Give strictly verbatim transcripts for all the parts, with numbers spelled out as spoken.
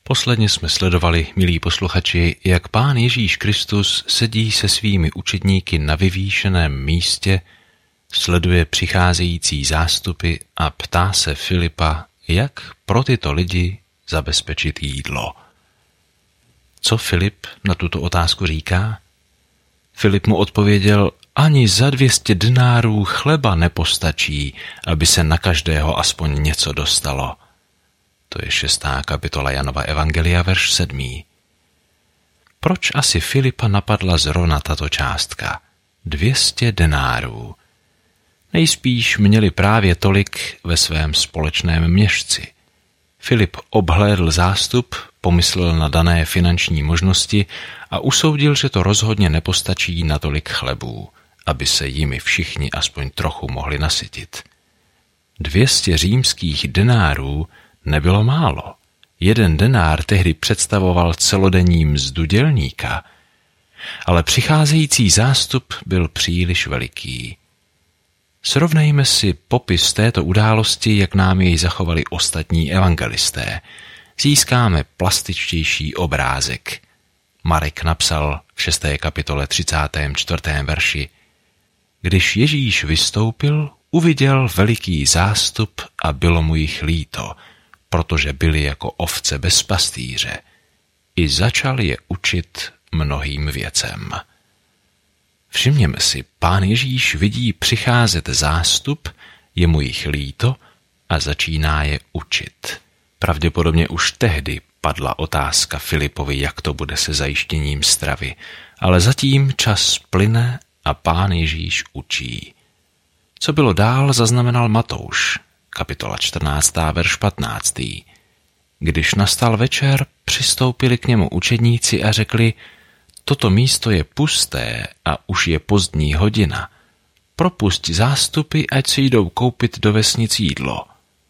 Posledně jsme sledovali, milí posluchači, jak Pán Ježíš Kristus sedí se svými učedníky na vyvýšeném místě, sleduje přicházející zástupy a ptá se Filipa, jak pro tyto lidi zabezpečit jídlo. Co Filip na tuto otázku říká? Filip mu odpověděl, ani za dvě stě denárů chleba nepostačí, aby se na každého aspoň něco dostalo. To je šestá kapitola Janova evangelia, verš sedmý. Proč asi Filipa napadla zrovna tato částka? Dvě stě denárů. Nejspíš měli právě tolik ve svém společném měšci. Filip obhlédl zástup, pomyslel na dané finanční možnosti a usoudil, že to rozhodně nepostačí na tolik chlebů, aby se jimi všichni aspoň trochu mohli nasytit. Dvě stě římských denárů nebylo málo. Jeden denár tehdy představoval celodenní mzdu dělníka, ale přicházející zástup byl příliš veliký. Srovnejme si popis této události, jak nám jej zachovali ostatní evangelisté. Získáme plastičtější obrázek. Marek napsal v šesté kapitole třicátém čtvrtém verši: Když Ježíš vystoupil, uviděl veliký zástup a bylo mu jich líto, protože byli jako ovce bez pastýře. I začal je učit mnohým věcem. Všimněme si, Pán Ježíš vidí přicházet zástup, je mu jich líto a začíná je učit. Pravděpodobně už tehdy padla otázka Filipovi, jak to bude se zajištěním stravy, ale zatím čas plyne a Pán Ježíš učí. Co bylo dál, zaznamenal Matouš, kapitola čtrnáctá, verš patnáctý. Když nastal večer, přistoupili k němu učedníci a řekli: Toto místo je pusté a už je pozdní hodina. Propusť zástupy, ať si jdou koupit do vesnic jídlo.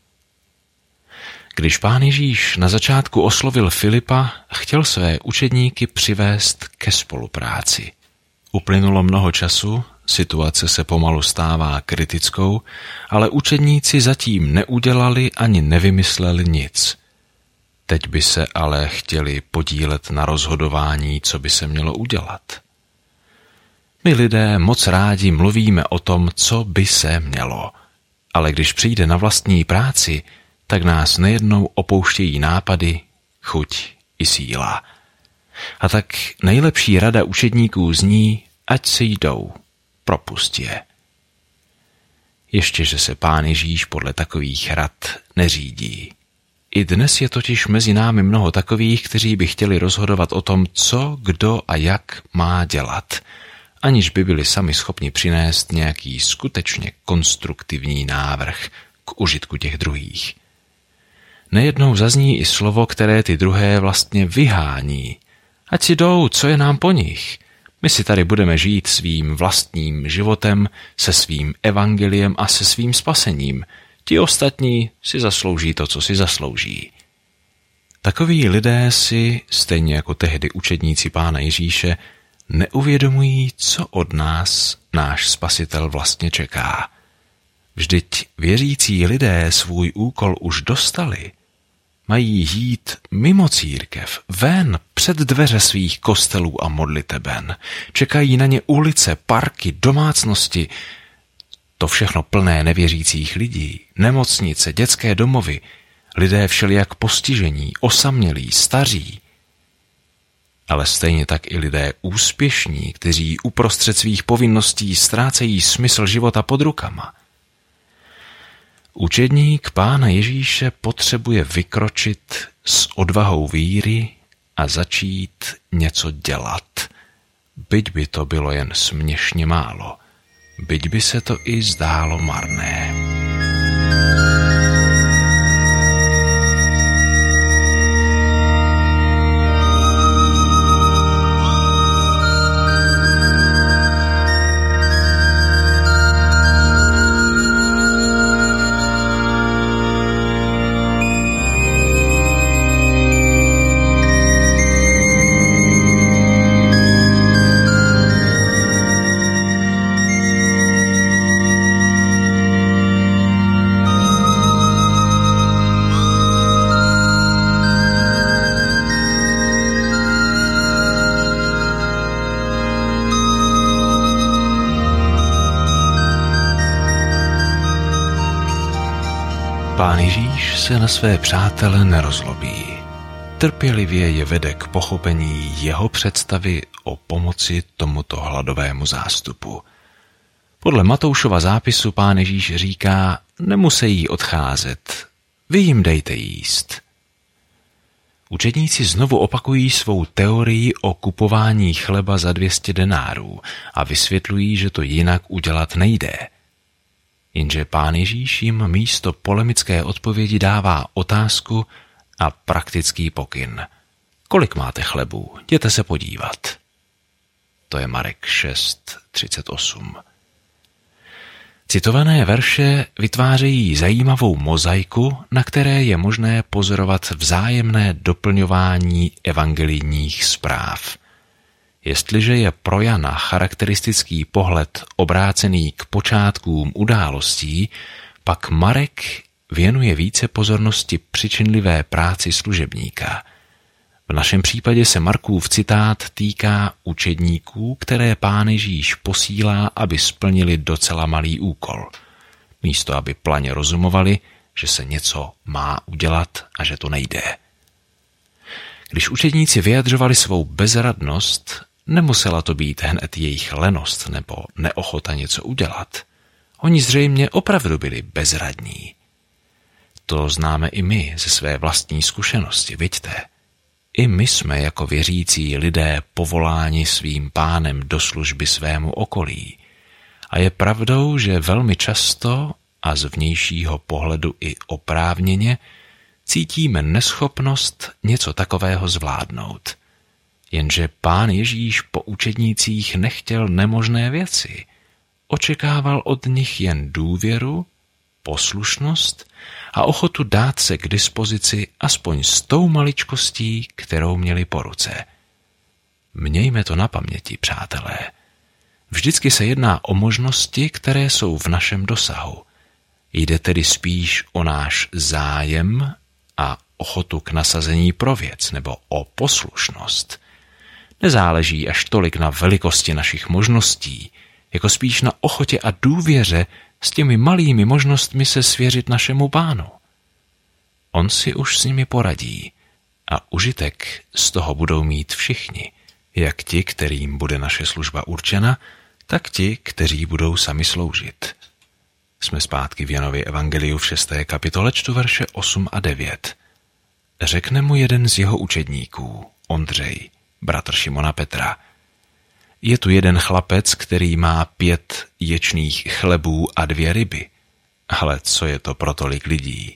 Když Pán Ježíš na začátku oslovil Filipa, chtěl své učedníky přivést ke spolupráci. Uplynulo mnoho času, situace se pomalu stává kritickou, ale učedníci zatím neudělali ani nevymysleli nic. Teď by se ale chtěli podílet na rozhodování, co by se mělo udělat. My lidé moc rádi mluvíme o tom, co by se mělo, ale když přijde na vlastní práci, tak nás nejednou opouštějí nápady, chuť i síla. A tak nejlepší rada učedníků zní, ať si jdou, propust je. Ještě, že se Pán Ježíš podle takových rad neřídí. I dnes je totiž mezi námi mnoho takových, kteří by chtěli rozhodovat o tom, co, kdo a jak má dělat, aniž by byli sami schopni přinést nějaký skutečně konstruktivní návrh k užitku těch druhých. Nejednou zazní i slovo, které ty druhé vlastně vyhání. Ať si jdou, co je nám po nich. My si tady budeme žít svým vlastním životem, se svým evangeliem a se svým spasením. Ti ostatní si zaslouží to, co si zaslouží. Takoví lidé si, stejně jako tehdy učedníci Pána Ježíše, neuvědomují, co od nás náš Spasitel vlastně čeká. Vždyť věřící lidé svůj úkol už dostali. Mají jít mimo církev, ven, před dveře svých kostelů a modliteben. Čekají na ně ulice, parky, domácnosti, to všechno plné nevěřících lidí, nemocnice, dětské domovy, lidé všelijak postižení, osamělí, staří. Ale stejně tak i lidé úspěšní, kteří uprostřed svých povinností ztrácejí smysl života pod rukama. Učedník Pána Ježíše potřebuje vykročit s odvahou víry a začít něco dělat, byť by to bylo jen směšně málo. Byť by se to i zdálo marné. se na své přátele nerozlobí. Trpělivě je vede k pochopení jeho představy o pomoci tomuto hladovému zástupu. Podle Matoušova zápisu Pán Ježíš říká, nemusejí odcházet, vy jim dejte jíst. Učedníci znovu opakují svou teorii o kupování chleba za dvě stě denárů a vysvětlují, že to jinak udělat nejde. Jenže Pán Ježíš jim místo polemické odpovědi dává otázku a praktický pokyn. Kolik máte chlebů? Jděte se podívat. To je Marek šest třicet osm. Citované verše vytvářejí zajímavou mozaiku, na které je možné pozorovat vzájemné doplňování evangelijních zpráv. Jestliže je pro Jana charakteristický pohled obrácený k počátkům událostí, pak Marek věnuje více pozornosti přičinlivé práci služebníka. V našem případě se Markův citát týká učedníků, které Pán Ježíš posílá, aby splnili docela malý úkol. Místo aby planě rozumovali, že se něco má udělat a že to nejde. Když učedníci vyjadřovali svou bezradnost, nemusela to být hned jejich lenost nebo neochota něco udělat. Oni zřejmě opravdu byli bezradní. To známe i my ze své vlastní zkušenosti, viďte. I my jsme jako věřící lidé povoláni svým Pánem do služby svému okolí. A je pravdou, že velmi často a z vnějšího pohledu i oprávněně cítíme neschopnost něco takového zvládnout. Jenže Pán Ježíš po učednících nechtěl nemožné věci. Očekával od nich jen důvěru, poslušnost a ochotu dát se k dispozici aspoň s tou maličkostí, kterou měli po ruce. Mějme to na paměti, přátelé. Vždycky se jedná o možnosti, které jsou v našem dosahu. Jde tedy spíš o náš zájem a ochotu k nasazení pro věc nebo o poslušnost. Nezáleží až tolik na velikosti našich možností, jako spíš na ochotě a důvěře s těmi malými možnostmi se svěřit našemu Pánu. On si už s nimi poradí a užitek z toho budou mít všichni, jak ti, kterým bude naše služba určena, tak ti, kteří budou sami sloužit. Jsme zpátky v Janově evangeliu v šesté kapitole, čtu verše osm a devět. Řekne mu jeden z jeho učedníků, Ondřej, bratr Šimona Petra, je tu jeden chlapec, který má pět ječných chlebů a dvě ryby. Ale co je to pro tolik lidí?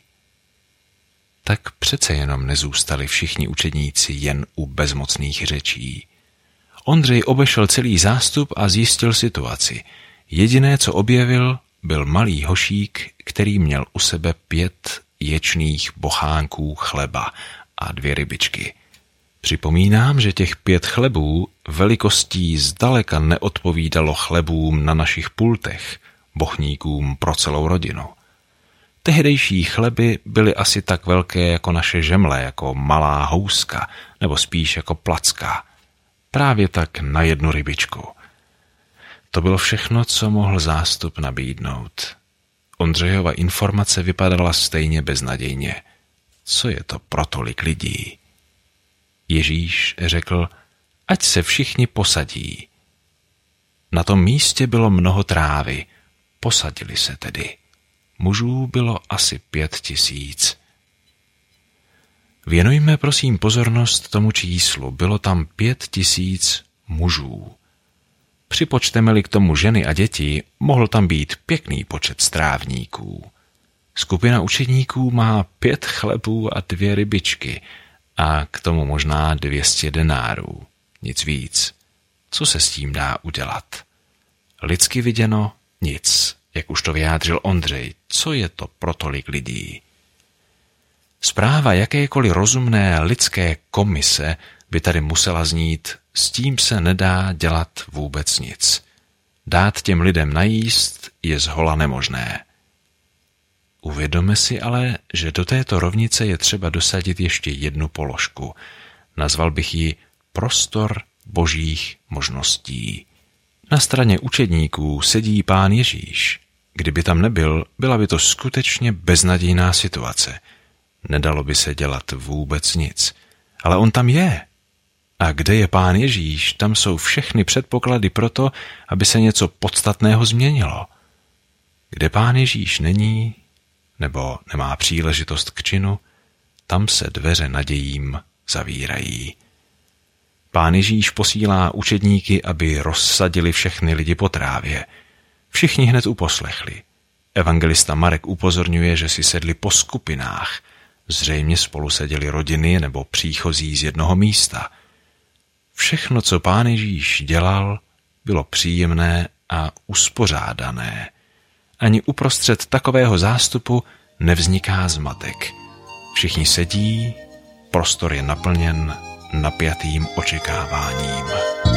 Tak přece jenom nezůstali všichni učedníci jen u bezmocných řečí. Ondřej obešel celý zástup a zjistil situaci. Jediné, co objevil, byl malý hošík, který měl u sebe pět ječných bochánků chleba a dvě rybičky. Připomínám, že těch pět chlebů velikostí zdaleka neodpovídalo chlebům na našich pultech, bochníkům pro celou rodinu. Tehdejší chleby byly asi tak velké jako naše žemle, jako malá houska, nebo spíš jako placka. Právě tak na jednu rybičku. To bylo všechno, co mohl zástup nabídnout. Ondřejova informace vypadala stejně beznadějně. Co je to pro tolik lidí? Ježíš řekl, ať se všichni posadí. Na tom místě bylo mnoho trávy, posadili se tedy. Mužů bylo asi pět tisíc. Věnujme prosím pozornost tomu číslu, bylo tam pět tisíc mužů. Připočteme-li k tomu ženy a děti, mohl tam být pěkný počet strávníků. Skupina učedníků má pět chlebů a dvě rybičky a k tomu možná dvě stě denárů. Nic víc. Co se s tím dá udělat? Lidsky viděno nic, jak už to vyjádřil Ondřej. Co je to pro tolik lidí? Zpráva jakékoliv rozumné lidské komise by tady musela znít, s tím se nedá dělat vůbec nic. Dát těm lidem najíst je zhola nemožné. Uvědomme si ale, že do této rovnice je třeba dosadit ještě jednu položku. Nazval bych ji prostor božích možností. Na straně učedníků sedí Pán Ježíš. Kdyby tam nebyl, byla by to skutečně beznadějná situace. Nedalo by se dělat vůbec nic. Ale on tam je. A kde je Pán Ježíš, tam jsou všechny předpoklady pro to, aby se něco podstatného změnilo. Kde Pán Ježíš není, nebo nemá příležitost k činu, tam se dveře nadějím zavírají. Pán Ježíš posílá učedníky, aby rozsadili všechny lidi po trávě. Všichni hned uposlechli. Evangelista Marek upozorňuje, že si sedli po skupinách. Zřejmě spolu seděli rodiny nebo příchozí z jednoho místa. Všechno, co Pán Ježíš dělal, bylo příjemné a uspořádané. Ani uprostřed takového zástupu nevzniká zmatek. Všichni sedí, prostor je naplněn napjatým očekáváním.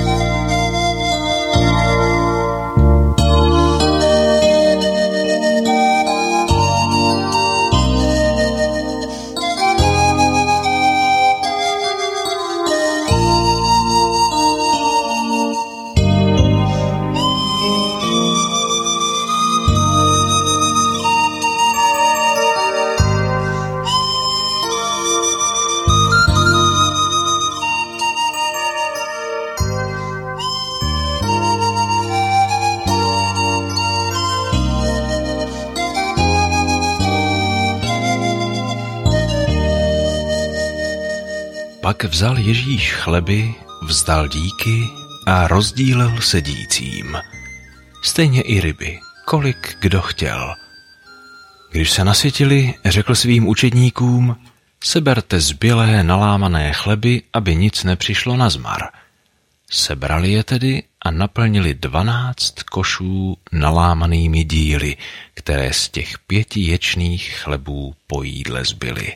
Pak vzal Ježíš chleby, vzdal díky a rozdílel sedícím. Stejně i ryby, kolik kdo chtěl. Když se nasytili, řekl svým učedníkům, seberte zbylé nalámané chleby, aby nic nepřišlo nazmar. Sebrali je tedy a naplnili dvanáct košů nalámanými díly, které z těch pěti ječných chlebů po jídle zbyly.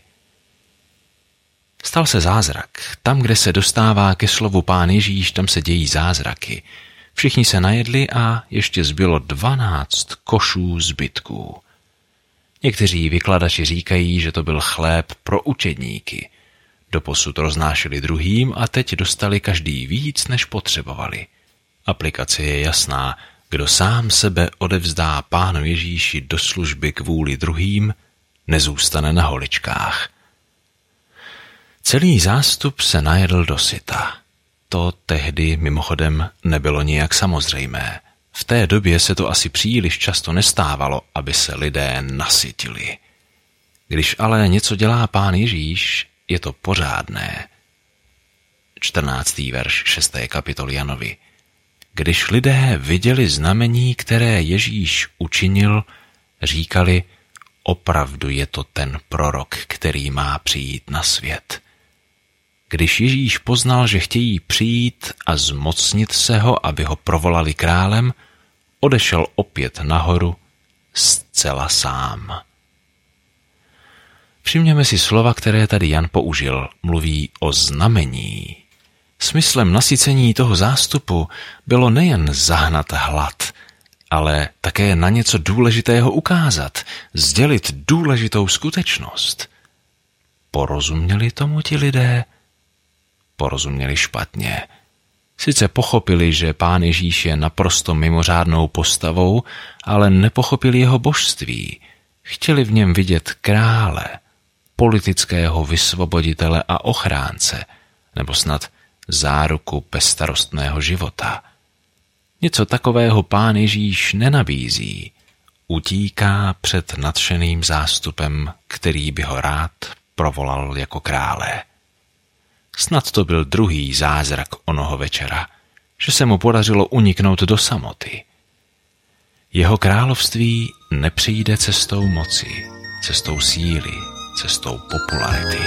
Stal se zázrak. Tam, kde se dostává ke slovu Pán Ježíš, tam se dějí zázraky. Všichni se najedli a ještě zbylo dvanáct košů zbytků. Někteří vykladači říkají, že to byl chléb pro učedníky. Doposud roznášeli druhým a teď dostali každý víc, než potřebovali. Aplikace je jasná. Kdo sám sebe odevzdá Pánu Ježíši do služby kvůli druhým, nezůstane na holičkách. Celý zástup se najedl dosyta. To tehdy mimochodem nebylo nijak samozřejmé. V té době se to asi příliš často nestávalo, aby se lidé nasytili. Když ale něco dělá Pán Ježíš, je to pořádné. čtrnáctý verš šesté kapitoly Janovi. Když lidé viděli znamení, které Ježíš učinil, říkali, opravdu je to ten prorok, který má přijít na svět. Když Ježíš poznal, že chtějí přijít a zmocnit se ho, aby ho provolali králem, odešel opět nahoru zcela sám. Všimněme si slova, které tady Jan použil. Mluví o znamení. Smyslem nasycení toho zástupu bylo nejen zahnat hlad, ale také na něco důležitého ukázat, sdělit důležitou skutečnost. Porozuměli tomu ti lidé? Porozuměli špatně. Sice pochopili, že Pán Ježíš je naprosto mimořádnou postavou, ale nepochopili jeho božství. Chtěli v něm vidět krále, politického vysvoboditele a ochránce, nebo snad záruku bezstarostného života. Něco takového Pán Ježíš nenabízí. Utíká před nadšeným zástupem, který by ho rád provolal jako krále. Snad to byl druhý zázrak onoho večera, že se mu podařilo uniknout do samoty. Jeho království nepřijde cestou moci, cestou síly, cestou popularity.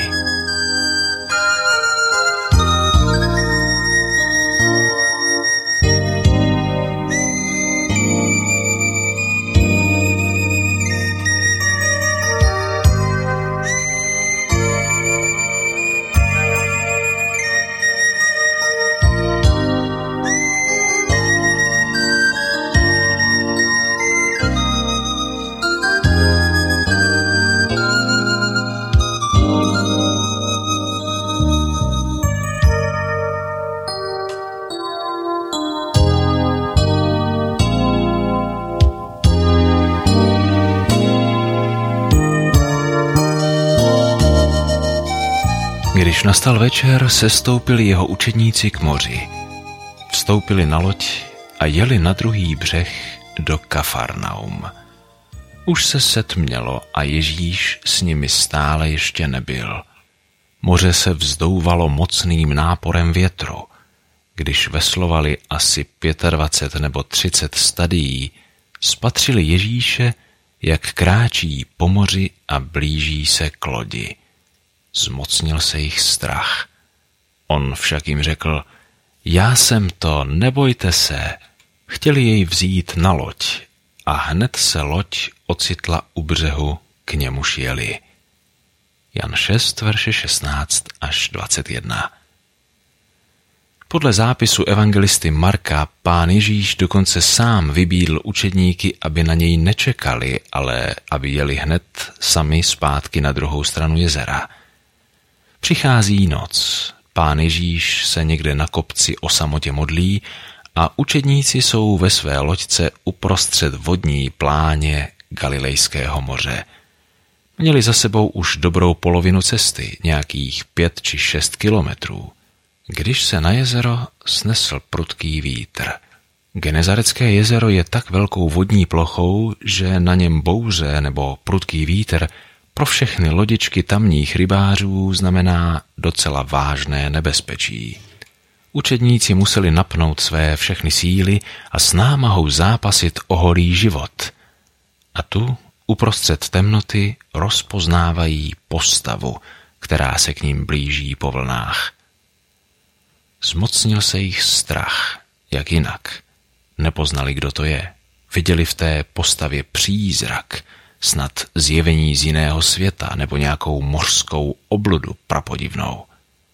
nastal večer, sestoupili jeho učedníci k moři. Vstoupili na loď a jeli na druhý břeh do Kafarnaum. Už se setmělo a Ježíš s nimi stále ještě nebyl. Moře se vzdouvalo mocným náporem větru. Když veslovali asi dvacet pět nebo třicet stadií, spatřili Ježíše, jak kráčí po moři a blíží se k lodi. Zmocnil se jich strach. On však jim řekl: Já jsem to, nebojte se. Chtěli jej vzít na loď a hned se loď ocitla u břehu, k němuž jeli. Jan šest, verše šestnáct až dvacet jedna. Podle zápisu evangelisty Marka Pán Ježíš dokonce sám vybídl učedníky, aby na něj nečekali, ale aby jeli hned sami zpátky na druhou stranu jezera. Přichází noc, Pán Ježíš se někde na kopci o samotě modlí a učedníci jsou ve své loďce uprostřed vodní pláně Galilejského moře. Měli za sebou už dobrou polovinu cesty, nějakých pět či šest kilometrů, když se na jezero snesl prudký vítr. Genezarecké jezero je tak velkou vodní plochou, že na něm bouře nebo prudký vítr pro všechny lodičky tamních rybářů znamená docela vážné nebezpečí. Učedníci museli napnout své všechny síly a s námahou zápasit o holý život. A tu uprostřed temnoty rozpoznávají postavu, která se k ním blíží po vlnách. Zmocnil se jich strach, jak jinak. Nepoznali, kdo to je. Viděli v té postavě přízrak, snad zjevení z jiného světa nebo nějakou mořskou obludu prapodivnou.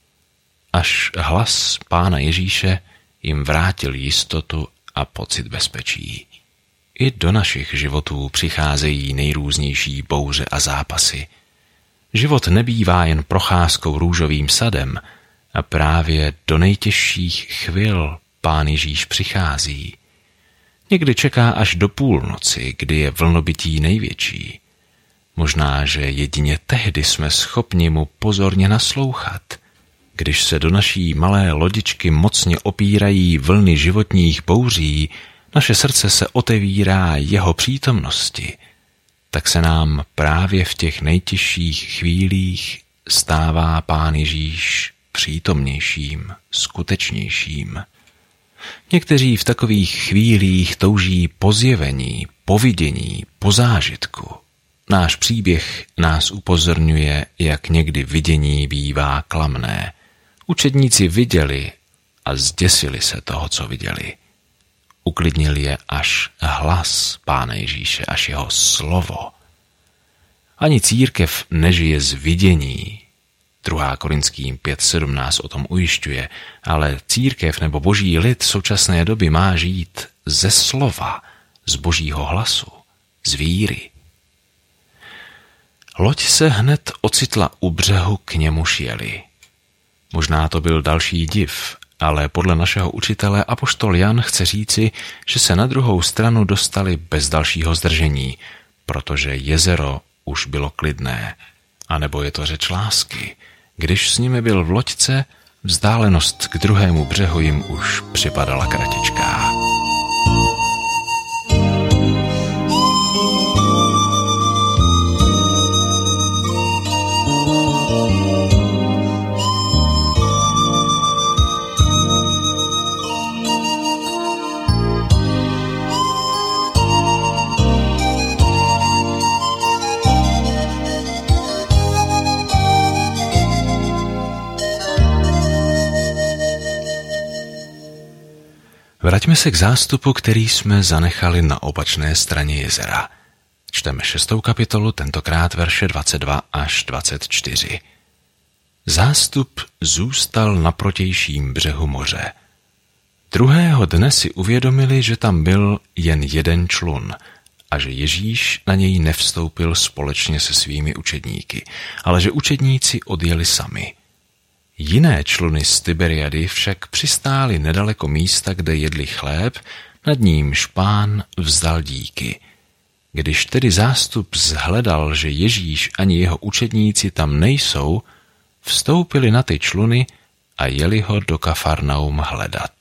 Až hlas Pána Ježíše jim vrátil jistotu a pocit bezpečí. I do našich životů přicházejí nejrůznější bouře a zápasy. Život nebývá jen procházkou růžovým sadem a právě do nejtěžších chvil Pán Ježíš přichází. Někdy čeká až do půlnoci, kdy je vlnobytí největší. Možná, že jedině tehdy jsme schopni mu pozorně naslouchat. Když se do naší malé lodičky mocně opírají vlny životních bouří, naše srdce se otevírá jeho přítomnosti, tak se nám právě v těch nejtěžších chvílích stává Pán Ježíš přítomnějším, skutečnějším. Někteří v takových chvílích touží po zjevení, po vidění, po zážitku. Náš příběh nás upozorňuje, jak někdy vidění bývá klamné. Učedníci viděli a zděsili se toho, co viděli. Uklidnil je až hlas Pána Ježíše, až jeho slovo. Ani církev nežije z vidění. druhá Korinským pět sedmnáct o tom ujišťuje, ale církev nebo boží lid současné doby má žít ze slova, z božího hlasu, z víry. Loď se hned ocitla u břehu, k němuž jeli. Možná to byl další div, ale podle našeho učitele apoštol Jan chce říci, že se na druhou stranu dostali bez dalšího zdržení, protože jezero už bylo klidné. A nebo je to řeč lásky. Když s nimi byl v loďce, vzdálenost k druhému břehu jim už připadala kratičká. Vraťme se k zástupu, který jsme zanechali na opačné straně jezera. Čteme šestou kapitolu, tentokrát verše dvacet dva až dvacet čtyři. Zástup zůstal na protějším břehu moře. Druhého dne si uvědomili, že tam byl jen jeden člun a že Ježíš na něj nevstoupil společně se svými učedníky, ale že učedníci odjeli sami. Jiné čluny z Tiberiady však přistály nedaleko místa, kde jedli chléb, nad nímž Pán vzdal díky. Když tedy zástup zhledal, že Ježíš ani jeho učedníci tam nejsou, vstoupili na ty čluny a jeli ho do Kafarnaum hledat.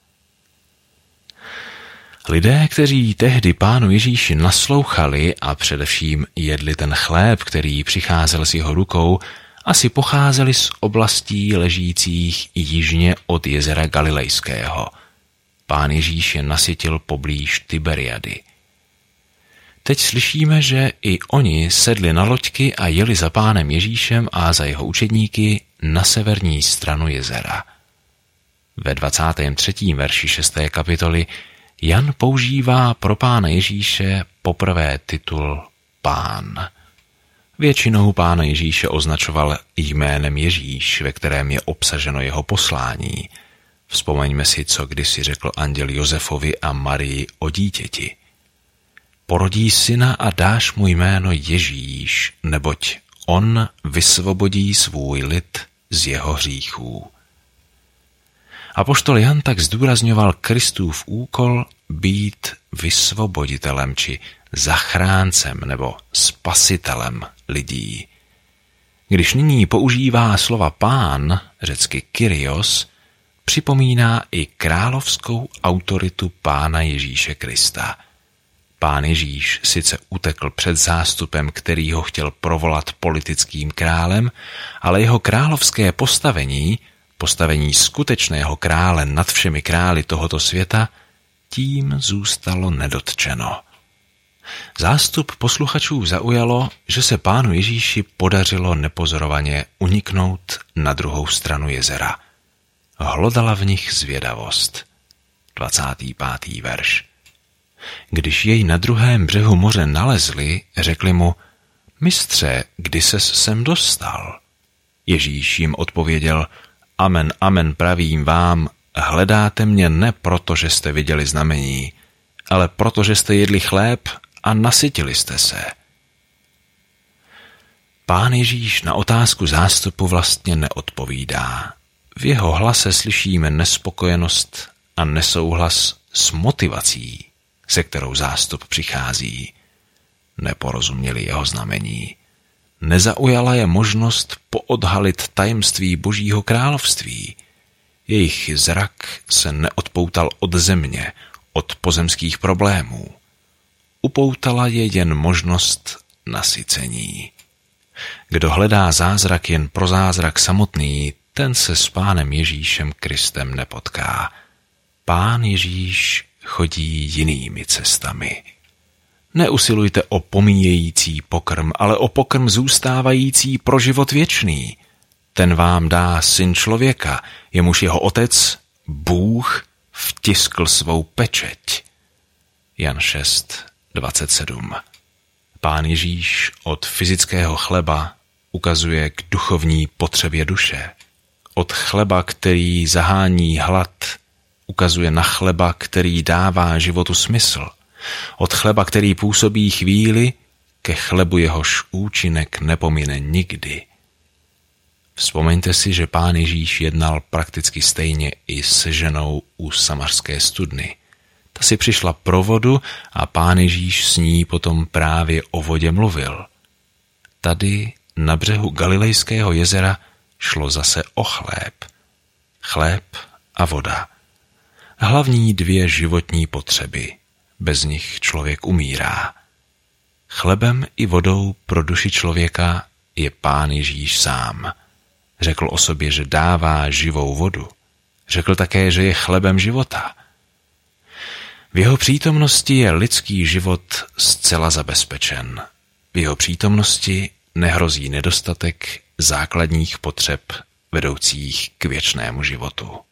Lidé, kteří tehdy Pánu Ježíši naslouchali a především jedli ten chléb, který přicházel z jeho rukou, asi pocházeli z oblastí ležících jižně od jezera Galilejského. Pán Ježíš je nasytil poblíž Tiberiady. Teď slyšíme, že i oni sedli na loďky a jeli za Pánem Ježíšem a za jeho učedníky na severní stranu jezera. Ve dvacátém třetím verši šesté kapitoly Jan používá pro Pána Ježíše poprvé titul Pán. Většinou Pána Ježíše označoval jménem Ježíš, ve kterém je obsaženo jeho poslání. Vzpomeňme si, co kdysi řekl anděl Josefovi a Marii o dítěti. Porodí syna a dáš mu jméno Ježíš, neboť on vysvobodí svůj lid z jeho hříchů. Apoštol Jan tak zdůrazňoval Kristův úkol být vysvoboditelem či zachráncem nebo spasitelem lidí. Když nyní používá slova pán, řecky Kyrios, připomíná i královskou autoritu Pána Ježíše Krista. Pán Ježíš sice utekl před zástupem, který ho chtěl provolat politickým králem, ale jeho královské postavení, postavení skutečného krále nad všemi králi tohoto světa, tím zůstalo nedotčeno. Zástup posluchačů zaujalo, že se Pánu Ježíši podařilo nepozorovaně uniknout na druhou stranu jezera. Hlodala v nich zvědavost. dvacátý pátý verš. Když jej na druhém břehu moře nalezli, řekli mu: Mistře, kdy ses sem dostal? Ježíš jim odpověděl: Amen, amen, pravím vám, hledáte mě ne proto, že jste viděli znamení, ale proto, že jste jedli chléb a nasytili jste se. Pán Ježíš na otázku zástupu vlastně neodpovídá. V jeho hlase slyšíme nespokojenost a nesouhlas s motivací, se kterou zástup přichází. Neporozuměli jeho znamení. Nezaujala je možnost poodhalit tajemství Božího království. Jejich zrak se neodpoutal od země, od pozemských problémů. Upoutala je jen možnost nasycení. Kdo hledá zázrak jen pro zázrak samotný, ten se s Pánem Ježíšem Kristem nepotká. Pán Ježíš chodí jinými cestami. Neusilujte o pomíjející pokrm, ale o pokrm zůstávající pro život věčný. Ten vám dá Syn člověka, jemuž jeho otec, Bůh, vtiskl svou pečeť. Jan šest dvacet sedm. Pán Ježíš od fyzického chleba ukazuje k duchovní potřebě duše. Od chleba, který zahání hlad, ukazuje na chleba, který dává životu smysl. Od chleba, který působí chvíli, ke chlebu jehož účinek nepomine nikdy. Vzpomeňte si, že Pán Ježíš jednal prakticky stejně i s ženou u samařské studny. Ta si přišla pro vodu a Pán Ježíš s ní potom právě o vodě mluvil. Tady na břehu Galilejského jezera šlo zase o chléb. Chléb a voda. Hlavní dvě životní potřeby. Bez nich člověk umírá. Chlebem i vodou pro duši člověka je Pán Ježíš sám. Řekl o sobě, že dává živou vodu. Řekl také, že je chlebem života. V jeho přítomnosti je lidský život zcela zabezpečen. V jeho přítomnosti nehrozí nedostatek základních potřeb vedoucích k věčnému životu.